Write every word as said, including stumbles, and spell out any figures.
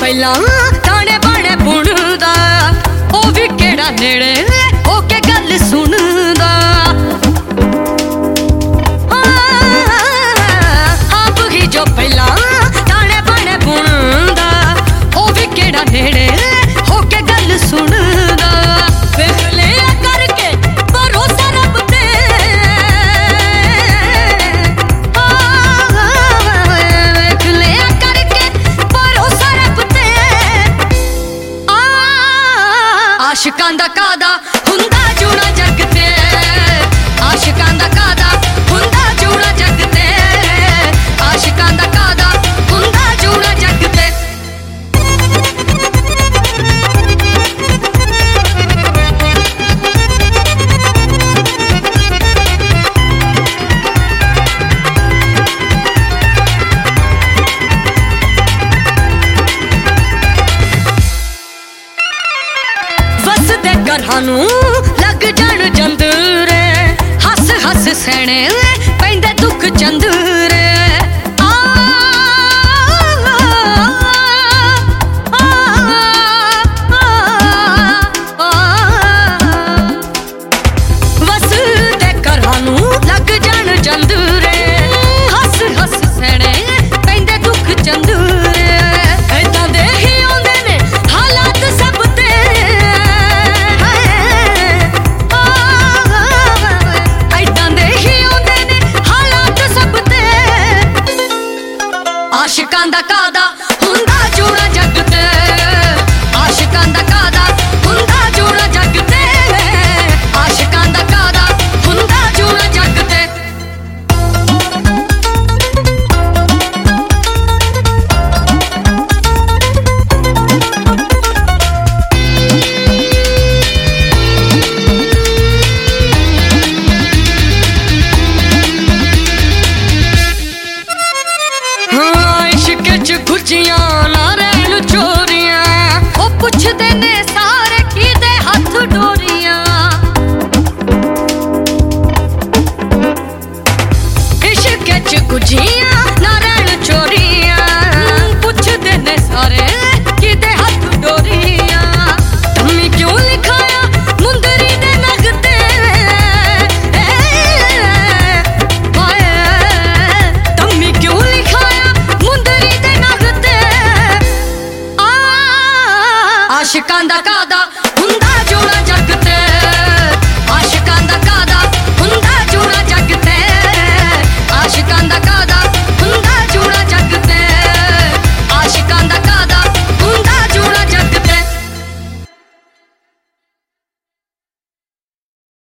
पहला ताने बाने बुनदा ओ भी केड़ा नेड़े होके गल सुनदा। आप ही जो पहला ताने बाने बुनदा ओ भी केड़ा नेड़े होके गल सुनदा। वेख ले करके भरोसा रब ते वेख ले करके भरोसा रब ते आशिकां दा कादा हुंदा जुड़ा जग ते आशिकां दा कादा हुंदा जुड़ा जग ते आशिकां दा कादा हुंदा जुड़ा जग ते। वसदे घरां लग जान जंदरे हस हस सैने पैंदे दुख चंदरे। वसदे घरां लग जान जंदरे हस हस सैने पैंदे दुख चंदरे। ऐदां दे ही आउंदे ने हालात सब ते ऐदां दे ही आउंदे ने हालात सब ते आशिकां दा कादा हुंदा जुड़ा जग ते आशिकां दा कादा हुंदा जुड़ा जग ते आशिकां दा कादा हुंदा जुड़ा जग ते। इश्क च गुज्जियां ना रैन चोरियां ओ पुछदे ने सारे किदे हथ डोरियां। इश्क च गुज्जियां ना रैन चोरियां पुछदे ने सारे किदे हथ डोरियां। तम्मी क्यों लिखाया मुंदरी दे नग ते तम्मी क्यों लिखाया मुंदरी दे नग ते आशिकां दा कादा हुंदा जुड़ा जग ते।